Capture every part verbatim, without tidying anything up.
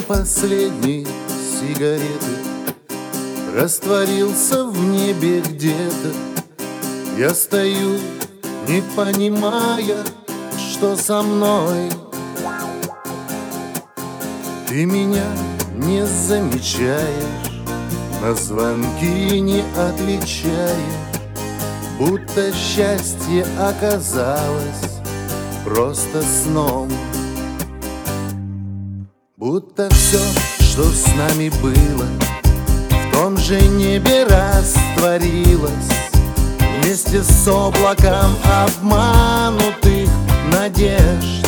последней сигареты растворился в небе где-то. Я стою, не понимая, что со мной. Ты меня не замечаешь, на звонки не отвечаешь, будто счастье оказалось просто сном. Будто все, что с нами было, в том же небе растворилось, вместе с облаком обманутых надежд.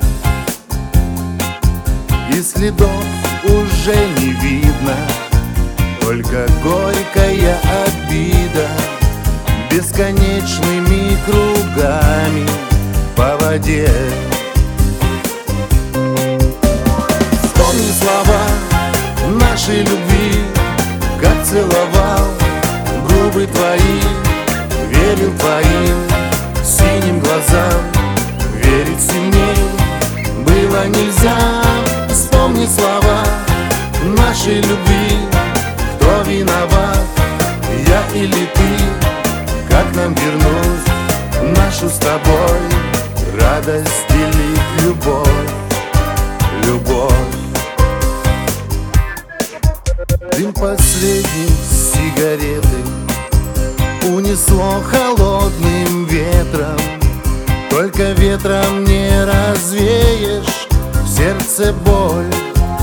И следов уже не видно, только горькая обида бесконечными кругами по воде. Вспомни слова нашей любви, как целовал губы твои, верил твоим синим глазам, верить сильней было нельзя. Вспомни слова нашей любви, кто виноват, я или ты, как нам вернуть нашу с тобой радость, делить любовь, любовь. Дым последней сигареты унесло холодным ветром, только ветром не развеешь в сердце боль.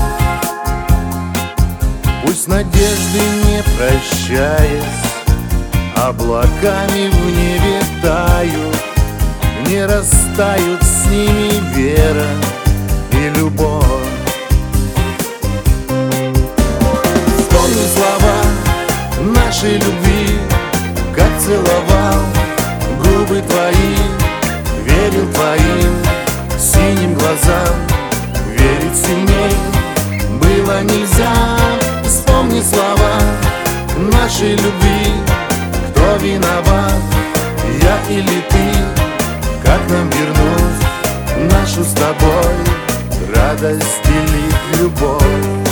Пусть надежды, не прощаясь, облаками в небе тают, не растают с ними вера и любовь. Вспомни слова нашей любви, как целовал губы твои, верил твоим синим глазам, верить сильней было нельзя. Вспомни слова нашей любви, кто виноват, я или ты, как нам вернуть нашу с тобой радость, делить любовь.